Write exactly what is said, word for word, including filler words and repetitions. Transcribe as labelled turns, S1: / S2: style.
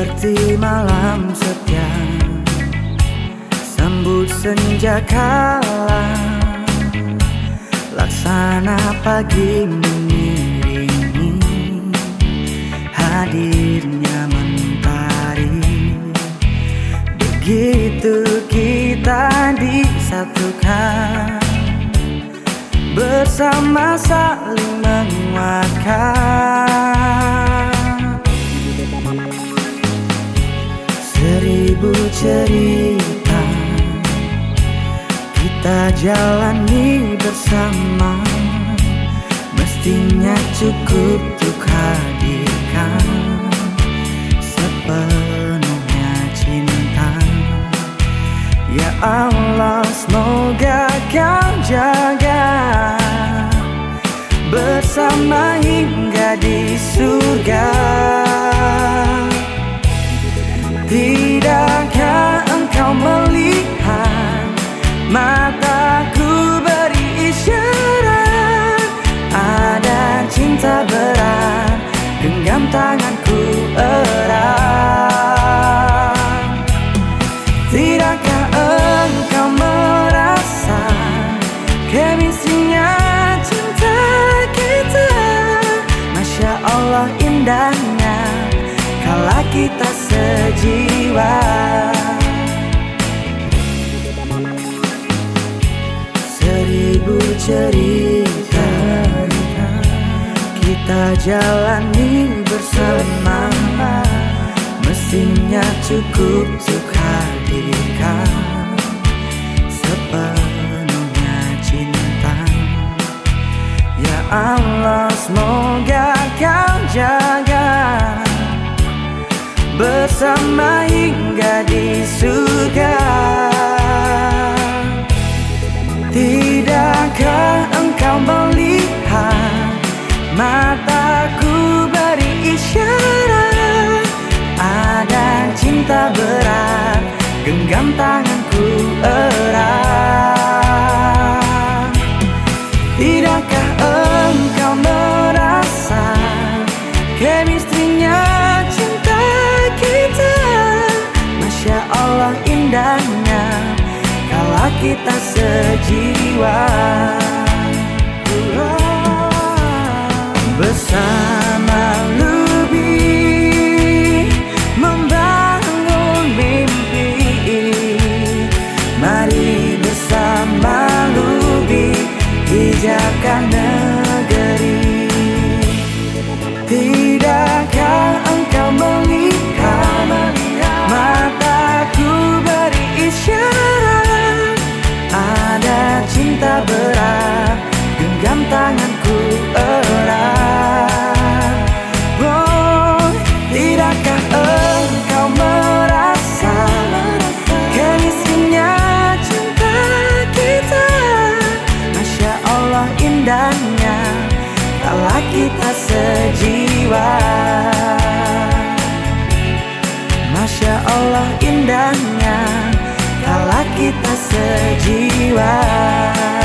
S1: Seperti malam setia sambut senja kala, laksana pagi mengiringi hadirnya mentari. Begitu kita disatukan, bersama saling menguatkan. Seribu cerita kita jalani bersama, mestinya cukup untuk hadirkan sepenuhnya cinta. Ya Allah, semoga Kau jaga bersama hingga di surga. Tidakkah Engkau melihat mataku beri isyarat, ada cinta berat, genggam tanganku erat. Tidakkah Engkau merasa chemistry-nya cinta kita? Masya Allah indahnya kala kita sejiwa. Seribu cerita kita jalani bersama, mestinya cukup untuk hadirkan sepenuhnya cinta. Ya Allah, semoga Kau jaga bersama hingga di surga. Tidakkah Engkau melihat mataku beri isyarat, ada cinta berat, genggam tanganku erat. Tidakkah Engkau merasa chemistry-nya cinta kita? Masya Allah indahnya kala kita sejiwa. Bersama lebih membangun mimpi, mari bersama lebih hijabkan negeri. Tidakkah Engkau melihat mataku beri isyarat, ada cinta berat, genggam tanganku erat. Oh, tidakkah Engkau merasa chemistry-nya cinta kita? Masya Allah indahnya kala kita sejiwa. Masya Allah indahnya kala kita sejiwa.